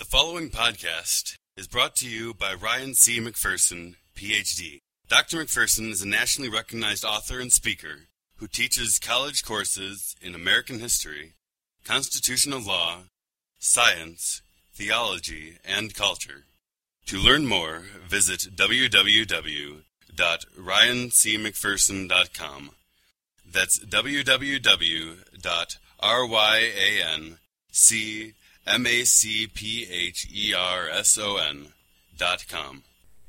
The following podcast is brought to you by Ryan C. McPherson, Ph.D. Dr. McPherson is a nationally recognized author and speaker who teaches college courses in American history, constitutional law, science, theology, and culture. To learn more, visit www.ryancmcpherson.com. That's www.ryancmacpherson.com.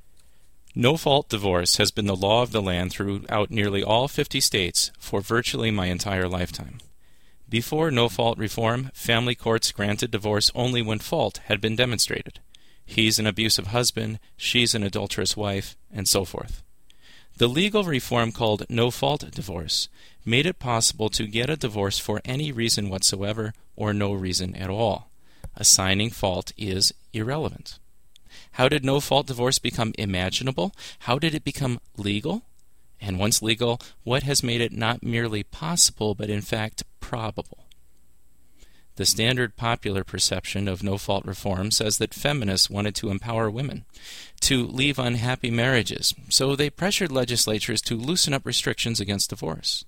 No-fault divorce has been the law of the land throughout nearly all 50 states for virtually my entire lifetime. Before no-fault reform, family courts granted divorce only when fault had been demonstrated. He's an abusive husband, she's an adulterous wife, and so forth. The legal reform called no-fault divorce made it possible to get a divorce for any reason whatsoever or no reason at all. Assigning fault is irrelevant. How did no-fault divorce become imaginable? How did it become legal? And once legal, what has made it not merely possible, but in fact probable? The standard popular perception of no-fault reform says that feminists wanted to empower women, to leave unhappy marriages, so they pressured legislatures to loosen up restrictions against divorce.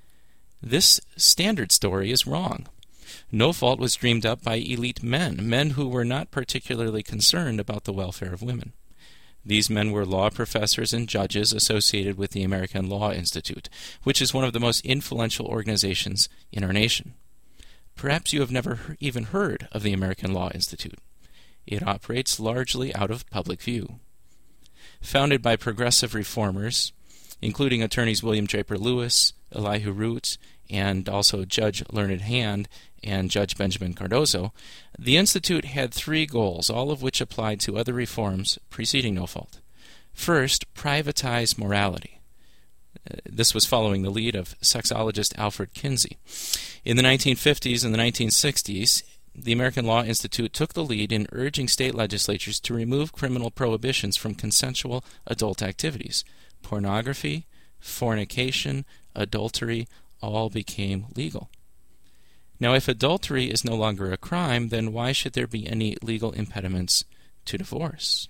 This standard story is wrong. No-fault was dreamed up by elite men who were not particularly concerned about the welfare of women. These men were law professors and judges associated with the American Law Institute, which is one of the most influential organizations in our nation. Perhaps you have never even heard of the American Law Institute. It operates largely out of public view. Founded by progressive reformers, including attorneys William Draper Lewis, Elihu Root, and also Judge Learned Hand and Judge Benjamin Cardozo, the Institute had three goals, all of which applied to other reforms preceding no-fault. First, privatize morality. This was following the lead of sexologist Alfred Kinsey. In the 1950s and the 1960s, the American Law Institute took the lead in urging state legislatures to remove criminal prohibitions from consensual adult activities. Pornography, fornication, adultery all became legal. Now, if adultery is no longer a crime, then why should there be any legal impediments to divorce?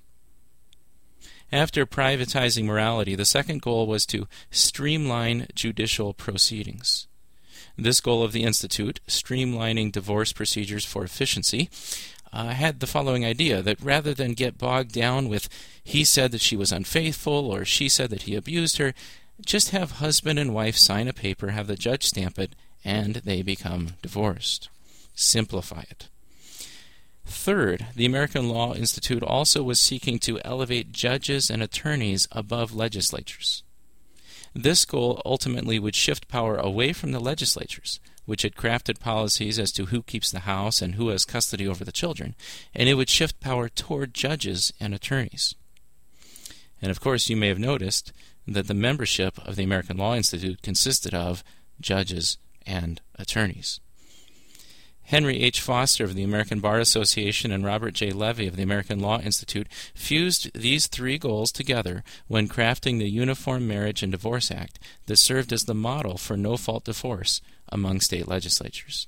After privatizing morality, the second goal was to streamline judicial proceedings. This goal of the Institute, streamlining divorce procedures for efficiency, had the following idea, that rather than get bogged down with he said that she was unfaithful or she said that he abused her, just have husband and wife sign a paper, have the judge stamp it, and they become divorced. Simplify it. Third, the American Law Institute also was seeking to elevate judges and attorneys above legislatures. This goal ultimately would shift power away from the legislatures, which had crafted policies as to who keeps the house and who has custody over the children, and it would shift power toward judges and attorneys. And of course, you may have noticed that the membership of the American Law Institute consisted of judges and attorneys. Henry H. Foster of the American Bar Association and Robert J. Levy of the American Law Institute fused these three goals together when crafting the Uniform Marriage and Divorce Act that served as the model for no-fault divorce among state legislatures.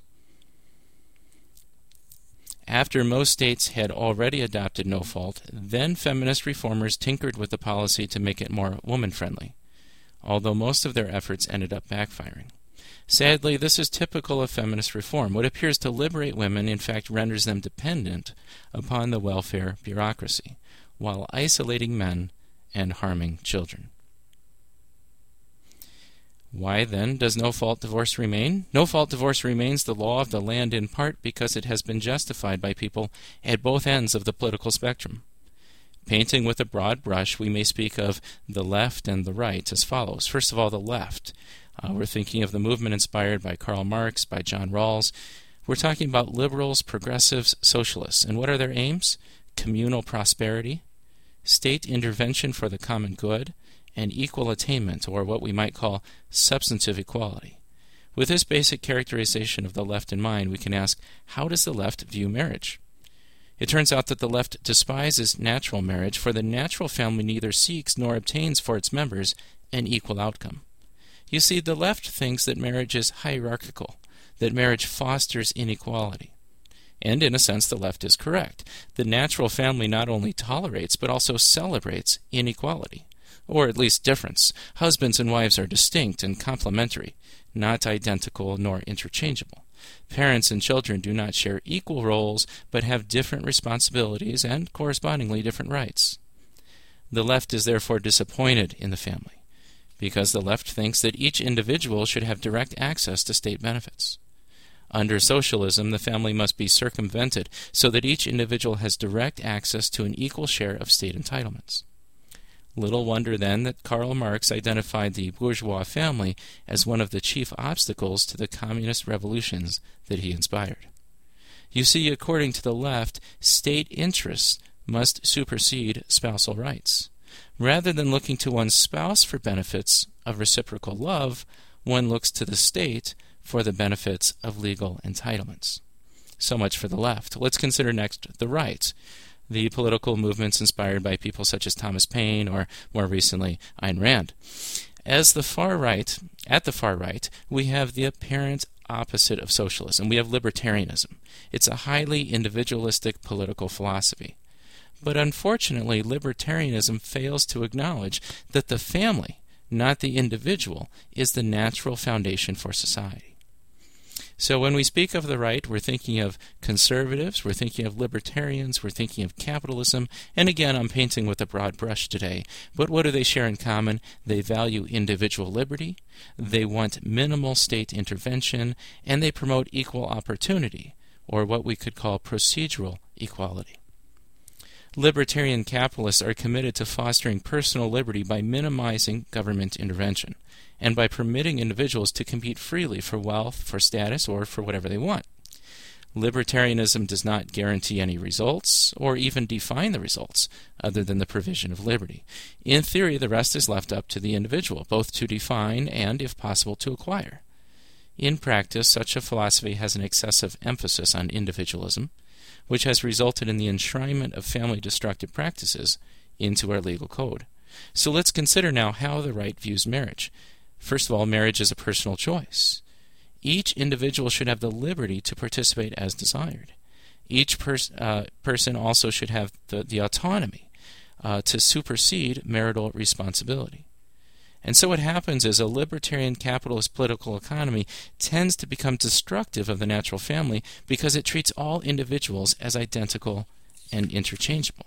After most states had already adopted no-fault, then feminist reformers tinkered with the policy to make it more woman-friendly, although most of their efforts ended up backfiring. Sadly, this is typical of feminist reform. What appears to liberate women, in fact, renders them dependent upon the welfare bureaucracy, while isolating men and harming children. Why, then, does no-fault divorce remain? No-fault divorce remains the law of the land in part because it has been justified by people at both ends of the political spectrum. Painting with a broad brush, we may speak of the left and the right as follows. First of all, the left. We're thinking of the movement inspired by Karl Marx, by John Rawls. We're talking about liberals, progressives, socialists. And what are their aims? Communal prosperity, state intervention for the common good, and equal attainment, or what we might call substantive equality. With this basic characterization of the left in mind, we can ask, how does the left view marriage? It turns out that the left despises natural marriage, for the natural family neither seeks nor obtains for its members an equal outcome. You see, the left thinks that marriage is hierarchical, that marriage fosters inequality. And in a sense, the left is correct. The natural family not only tolerates, but also celebrates inequality, or at least difference. Husbands and wives are distinct and complementary, not identical nor interchangeable. Parents and children do not share equal roles, but have different responsibilities and correspondingly different rights. The left is therefore disappointed in the family, because the left thinks that each individual should have direct access to state benefits. Under socialism, the family must be circumvented so that each individual has direct access to an equal share of state entitlements. Little wonder, then, that Karl Marx identified the bourgeois family as one of the chief obstacles to the communist revolutions that he inspired. You see, according to the left, state interests must supersede spousal rights. Rather than looking to one's spouse for benefits of reciprocal love, one looks to the state for the benefits of legal entitlements. So much for the left. Let's consider next the right, the political movements inspired by people such as Thomas Paine or, more recently, Ayn Rand. At the far right, we have the apparent opposite of socialism. We have libertarianism. It's a highly individualistic political philosophy. But unfortunately, libertarianism fails to acknowledge that the family, not the individual, is the natural foundation for society. So when we speak of the right, we're thinking of conservatives, we're thinking of libertarians, we're thinking of capitalism, and again, I'm painting with a broad brush today. But what do they share in common? They value individual liberty, they want minimal state intervention, and they promote equal opportunity, or what we could call procedural equality. Libertarian capitalists are committed to fostering personal liberty by minimizing government intervention, and by permitting individuals to compete freely for wealth, for status, or for whatever they want. Libertarianism does not guarantee any results, or even define the results, other than the provision of liberty. In theory, the rest is left up to the individual, both to define and, if possible, to acquire. In practice, such a philosophy has an excessive emphasis on individualism, which has resulted in the enshrinement of family-destructive practices into our legal code. So let's consider now how the right views marriage. First of all, marriage is a personal choice. Each individual should have the liberty to participate as desired. Each person also should have the autonomy to supersede marital responsibility. And so what happens is a libertarian capitalist political economy tends to become destructive of the natural family because it treats all individuals as identical and interchangeable.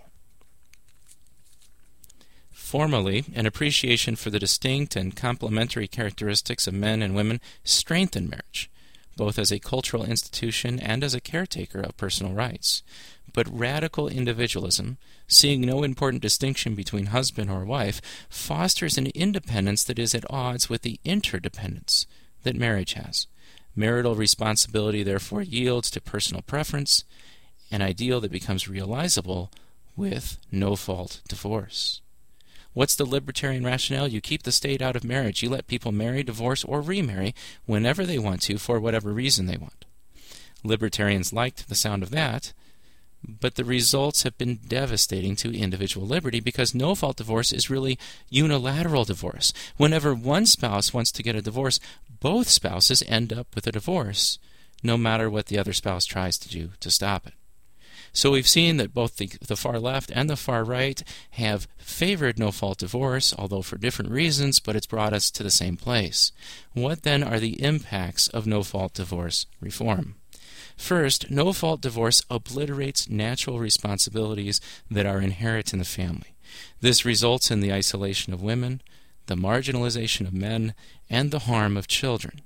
Formally, an appreciation for the distinct and complementary characteristics of men and women strengthen marriage, both as a cultural institution and as a caretaker of personal rights. But radical individualism, seeing no important distinction between husband or wife, fosters an independence that is at odds with the interdependence that marriage has. Marital responsibility therefore yields to personal preference, an ideal that becomes realizable with no-fault divorce. What's the libertarian rationale? You keep the state out of marriage. You let people marry, divorce, or remarry whenever they want to for whatever reason they want. Libertarians liked the sound of that, but the results have been devastating to individual liberty because no-fault divorce is really unilateral divorce. Whenever one spouse wants to get a divorce, both spouses end up with a divorce, no matter what the other spouse tries to do to stop it. So we've seen that both the far left and the far right have favored no-fault divorce, although for different reasons, but it's brought us to the same place. What then are the impacts of no-fault divorce reform? First, no-fault divorce obliterates natural responsibilities that are inherent in the family. This results in the isolation of women, the marginalization of men, and the harm of children.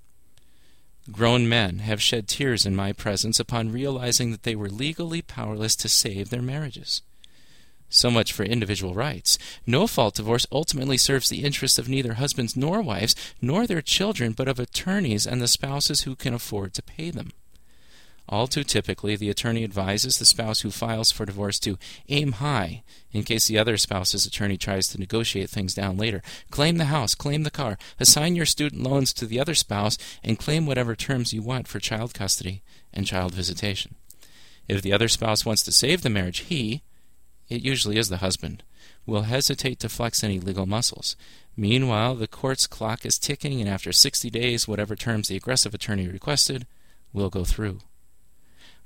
Grown men have shed tears in my presence upon realizing that they were legally powerless to save their marriages. So much for individual rights. No-fault divorce ultimately serves the interests of neither husbands nor wives, nor their children, but of attorneys and the spouses who can afford to pay them. All too typically, the attorney advises the spouse who files for divorce to aim high in case the other spouse's attorney tries to negotiate things down later. Claim the house, claim the car, assign your student loans to the other spouse, and claim whatever terms you want for child custody and child visitation. If the other spouse wants to save the marriage, it usually is the husband, will hesitate to flex any legal muscles. Meanwhile, the court's clock is ticking, and after 60 days, whatever terms the aggressive attorney requested will go through.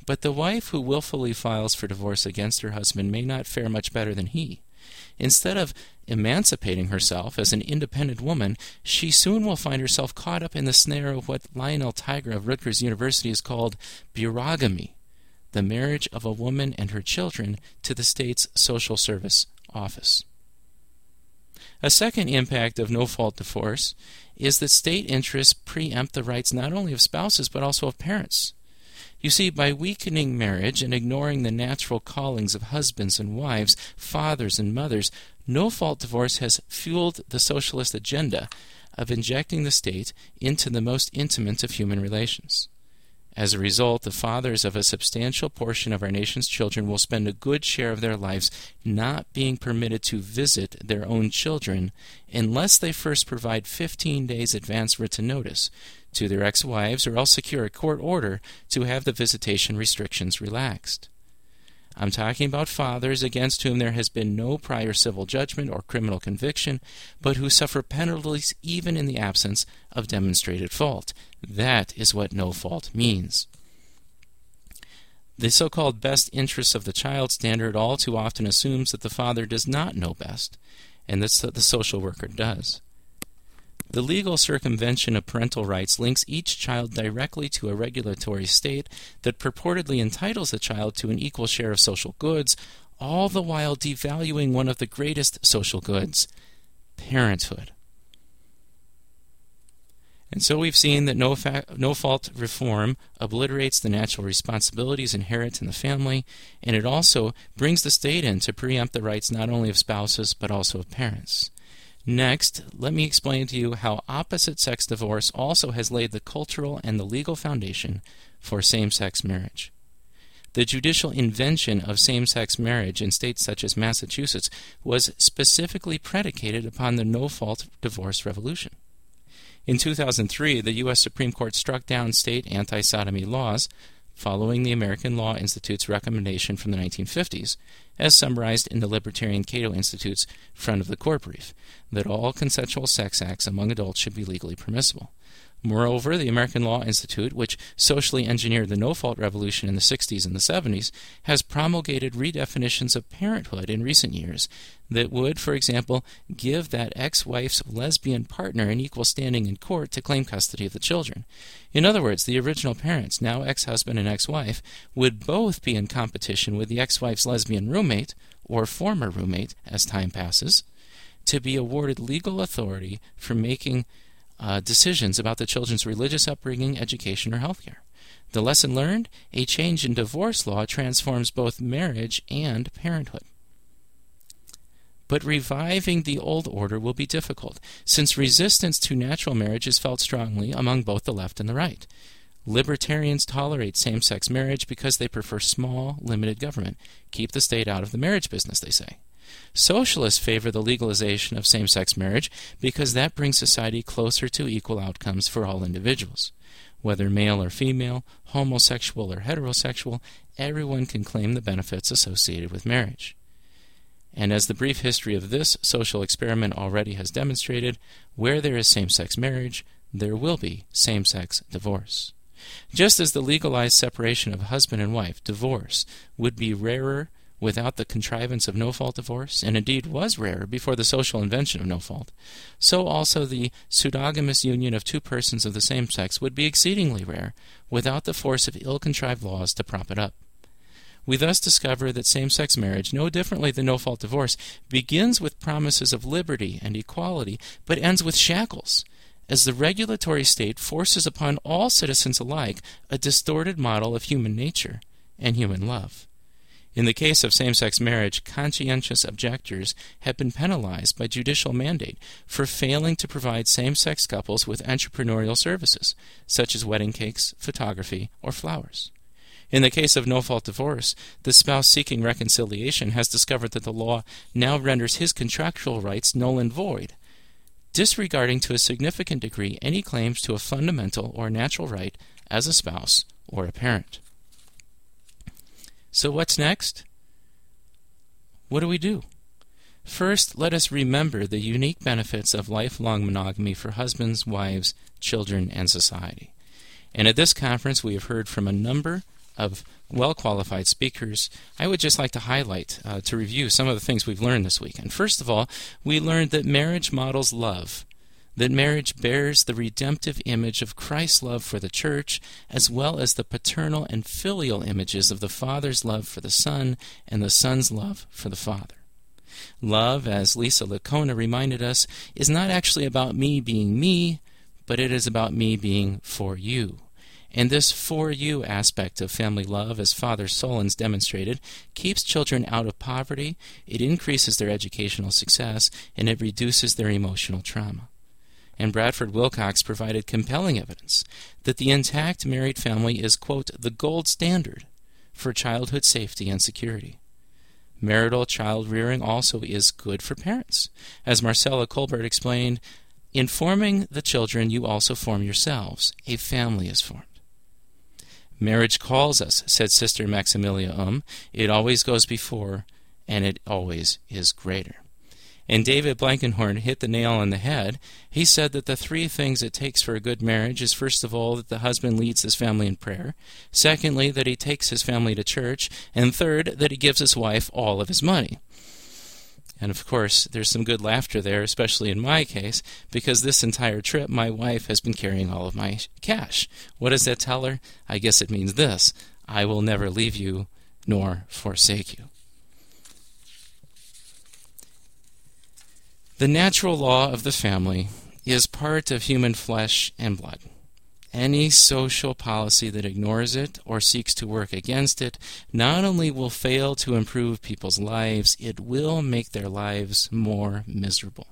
But the wife who willfully files for divorce against her husband may not fare much better than he. Instead of emancipating herself as an independent woman, she soon will find herself caught up in the snare of what Lionel Tiger of Rutgers University has called burogamy, the marriage of a woman and her children to the state's social service office. A second impact of no-fault divorce is that state interests preempt the rights not only of spouses but also of parents. You see, by weakening marriage and ignoring the natural callings of husbands and wives, fathers and mothers, no-fault divorce has fueled the socialist agenda of injecting the state into the most intimate of human relations. As a result, the fathers of a substantial portion of our nation's children will spend a good share of their lives not being permitted to visit their own children unless they first provide 15 days advance written notice to their ex-wives or else secure a court order to have the visitation restrictions relaxed. I'm talking about fathers against whom there has been no prior civil judgment or criminal conviction, but who suffer penalties even in the absence of demonstrated fault. That is what no fault means. The so-called best interests of the child standard all too often assumes that the father does not know best, and that the social worker does. The legal circumvention of parental rights links each child directly to a regulatory state that purportedly entitles the child to an equal share of social goods, all the while devaluing one of the greatest social goods, parenthood. And so we've seen that no-fault reform obliterates the natural responsibilities inherent in the family, and it also brings the state in to preempt the rights not only of spouses but also of parents. Next, let me explain to you how opposite-sex divorce also has laid the cultural and the legal foundation for same-sex marriage. The judicial invention of same-sex marriage in states such as Massachusetts was specifically predicated upon the no-fault divorce revolution. In 2003, the U.S. Supreme Court struck down state anti-sodomy laws following the American Law Institute's recommendation from the 1950s, as summarized in the Libertarian Cato Institute's front of the court brief, that all consensual sex acts among adults should be legally permissible. Moreover, the American Law Institute, which socially engineered the no-fault revolution in the 60s and the 70s, has promulgated redefinitions of parenthood in recent years that would, for example, give that ex-wife's lesbian partner an equal standing in court to claim custody of the children. In other words, the original parents, now ex-husband and ex-wife, would both be in competition with the ex-wife's lesbian roommate, or former roommate, as time passes, to be awarded legal authority for making decisions about the children's religious upbringing, education, or health care. The lesson learned? A change in divorce law transforms both marriage and parenthood. But reviving the old order will be difficult, since resistance to natural marriage is felt strongly among both the left and the right. Libertarians tolerate same-sex marriage because they prefer small, limited government. Keep the state out of the marriage business, they say. Socialists favor the legalization of same-sex marriage because that brings society closer to equal outcomes for all individuals. Whether male or female, homosexual or heterosexual, everyone can claim the benefits associated with marriage. And as the brief history of this social experiment already has demonstrated, where there is same-sex marriage, there will be same-sex divorce. Just as the legalized separation of husband and wife, divorce, would be rarer without the contrivance of no-fault divorce, and indeed was rarer before the social invention of no-fault, so also the pseudogamous union of two persons of the same sex would be exceedingly rare without the force of ill-contrived laws to prop it up. We thus discover that same-sex marriage, no differently than no-fault divorce, begins with promises of liberty and equality, but ends with shackles, as the regulatory state forces upon all citizens alike a distorted model of human nature and human love. In the case of same-sex marriage, conscientious objectors have been penalized by judicial mandate for failing to provide same-sex couples with entrepreneurial services, such as wedding cakes, photography, or flowers. In the case of no-fault divorce, the spouse seeking reconciliation has discovered that the law now renders his contractual rights null and void, disregarding to a significant degree any claims to a fundamental or natural right as a spouse or a parent. So what's next? What do we do? First, let us remember the unique benefits of lifelong monogamy for husbands, wives, children, and society. And at this conference, we have heard from a number of well-qualified speakers, I would just like to highlight, to review some of the things we've learned this week. And first of all, we learned that marriage models love, that marriage bears the redemptive image of Christ's love for the church, as well as the paternal and filial images of the Father's love for the Son and the Son's love for the Father. Love, as Lisa Licona reminded us, is not actually about me being me, but it is about me being for you. And this for you aspect of family love, as Father Solons demonstrated, keeps children out of poverty, it increases their educational success, and it reduces their emotional trauma. And Bradford Wilcox provided compelling evidence that the intact married family is, quote, the gold standard for childhood safety and security. Marital child rearing also is good for parents. As Marcella Colbert explained, in forming the children, you also form yourselves. A family is formed. Marriage calls us, said Sister Maximilia It always goes before, and it always is greater. And David Blankenhorn hit the nail on the head. He said that the three things it takes for a good marriage is, first of all, that the husband leads his family in prayer. Secondly, that he takes his family to church. And third, that he gives his wife all of his money. And of course, there's some good laughter there, especially in my case, because this entire trip my wife has been carrying all of my cash. What does that tell her? I guess it means this: I will never leave you nor forsake you. The natural law of the family is part of human flesh and blood. Any social policy that ignores it or seeks to work against it not only will fail to improve people's lives, it will make their lives more miserable.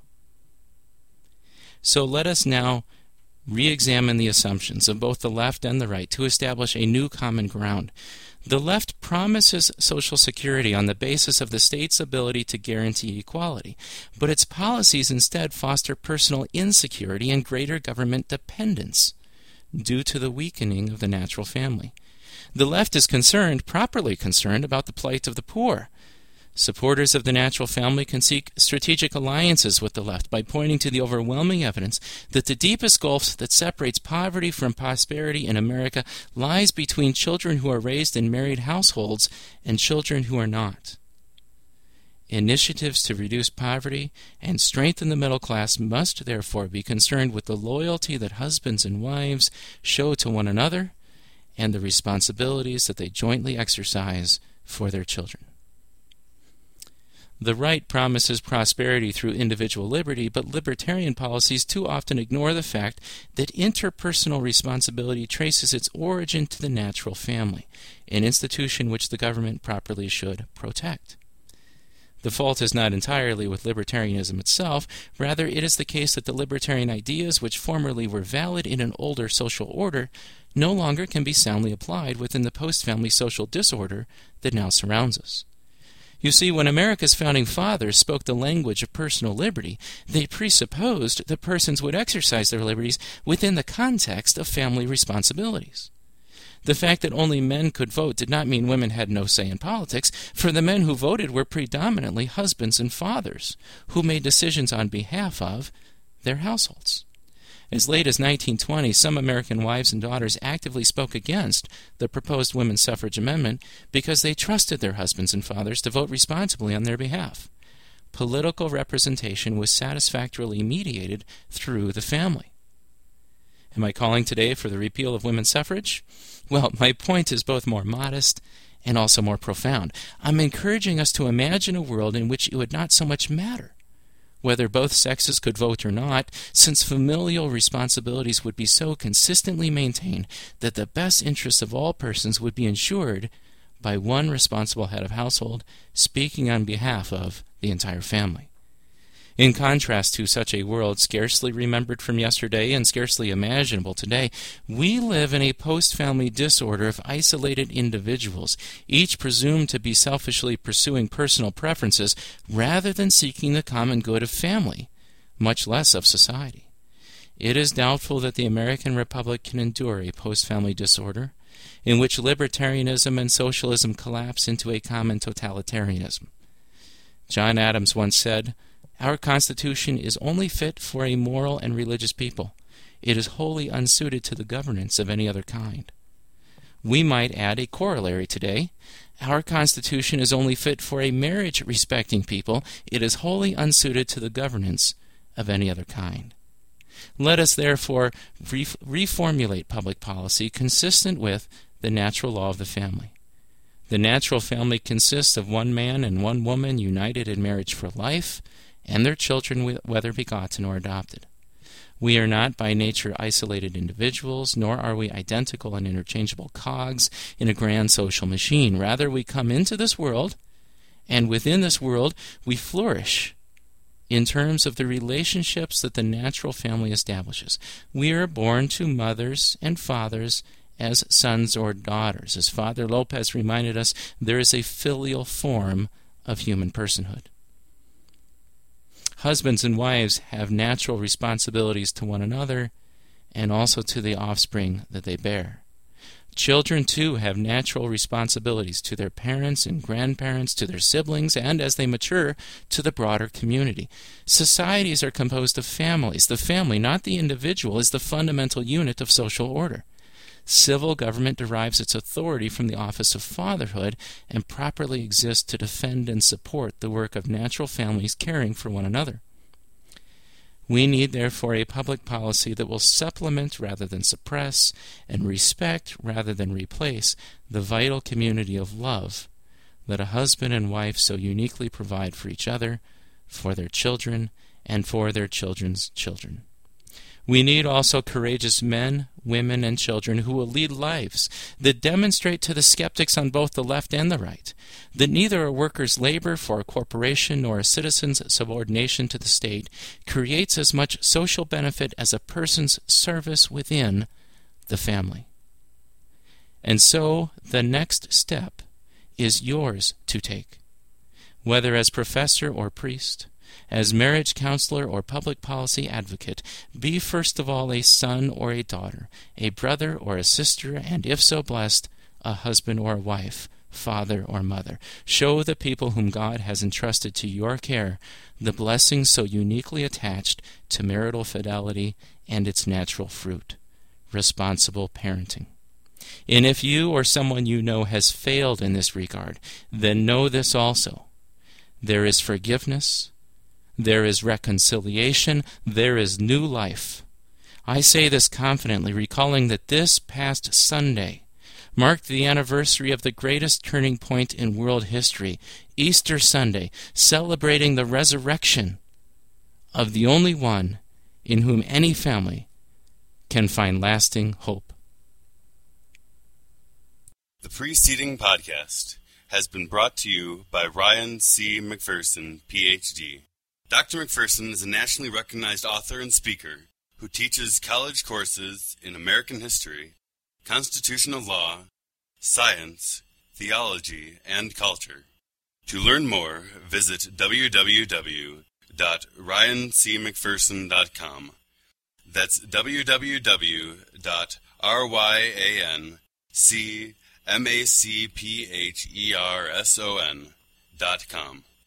So let us now re-examine the assumptions of both the left and the right to establish a new common ground. The left promises social security on the basis of the state's ability to guarantee equality, but its policies instead foster personal insecurity and greater government dependence due to the weakening of the natural family. The left is properly concerned, about the plight of the poor. Supporters of the natural family can seek strategic alliances with the left by pointing to the overwhelming evidence that the deepest gulf that separates poverty from prosperity in America lies between children who are raised in married households and children who are not. Initiatives to reduce poverty and strengthen the middle class must therefore be concerned with the loyalty that husbands and wives show to one another and the responsibilities that they jointly exercise for their children. The right promises prosperity through individual liberty, but libertarian policies too often ignore the fact that interpersonal responsibility traces its origin to the natural family, an institution which the government properly should protect. The fault is not entirely with libertarianism itself. Rather, it is the case that the libertarian ideas which formerly were valid in an older social order no longer can be soundly applied within the post-family social disorder that now surrounds us. You see, when America's founding fathers spoke the language of personal liberty, they presupposed that persons would exercise their liberties within the context of family responsibilities. The fact that only men could vote did not mean women had no say in politics, for the men who voted were predominantly husbands and fathers who made decisions on behalf of their households. As late as 1920, some American wives and daughters actively spoke against the proposed women's suffrage amendment because they trusted their husbands and fathers to vote responsibly on their behalf. Political representation was satisfactorily mediated through the family. Am I calling today for the repeal of women's suffrage? Well, my point is both more modest and also more profound. I'm encouraging us to imagine a world in which it would not so much matter whether both sexes could vote or not, since familial responsibilities would be so consistently maintained that the best interests of all persons would be ensured by one responsible head of household speaking on behalf of the entire family. In contrast to such a world scarcely remembered from yesterday and scarcely imaginable today, we live in a post-family disorder of isolated individuals, each presumed to be selfishly pursuing personal preferences rather than seeking the common good of family, much less of society. It is doubtful that the American Republic can endure a post-family disorder in which libertarianism and socialism collapse into a common totalitarianism. John Adams once said, "Our Constitution is only fit for a moral and religious people. It is wholly unsuited to the governance of any other kind." We might add a corollary today. Our Constitution is only fit for a marriage-respecting people. It is wholly unsuited to the governance of any other kind. Let us therefore reformulate public policy consistent with the natural law of the family. The natural family consists of one man and one woman united in marriage for life, and their children, whether begotten or adopted. We are not by nature isolated individuals, nor are we identical and interchangeable cogs in a grand social machine. Rather, we come into this world, and within this world we flourish in terms of the relationships that the natural family establishes. We are born to mothers and fathers as sons or daughters. As Father Lopez reminded us, there is a filial form of human personhood. Husbands and wives have natural responsibilities to one another and also to the offspring that they bear. Children, too, have natural responsibilities to their parents and grandparents, to their siblings, and as they mature, to the broader community. Societies are composed of families. The family, not the individual, is the fundamental unit of social order. Civil government derives its authority from the office of fatherhood and properly exists to defend and support the work of natural families caring for one another. We need, therefore, a public policy that will supplement rather than suppress, and respect rather than replace, the vital community of love that a husband and wife so uniquely provide for each other, for their children, and for their children's children. We need also courageous men, women, and children who will lead lives that demonstrate to the skeptics on both the left and the right that neither a worker's labor for a corporation nor a citizen's subordination to the state creates as much social benefit as a person's service within the family. And so the next step is yours to take, whether as professor or priest, as marriage counselor or public policy advocate. Be first of all a son or a daughter, a brother or a sister, and if so blessed, a husband or a wife, father or mother. Show the people whom God has entrusted to your care the blessings so uniquely attached to marital fidelity and its natural fruit, responsible parenting. And if you or someone you know has failed in this regard, then know this also. There is forgiveness, there is reconciliation, there is new life. I say this confidently, recalling that this past Sunday marked the anniversary of the greatest turning point in world history, Easter Sunday, celebrating the resurrection of the only one in whom any family can find lasting hope. The preceding podcast has been brought to you by Ryan C. McPherson, Ph.D. Dr. McPherson is a nationally recognized author and speaker who teaches college courses in American history, constitutional law, science, theology, and culture. To learn more, visit www.ryancmcpherson.com. That's www.ryancmcpherson.com.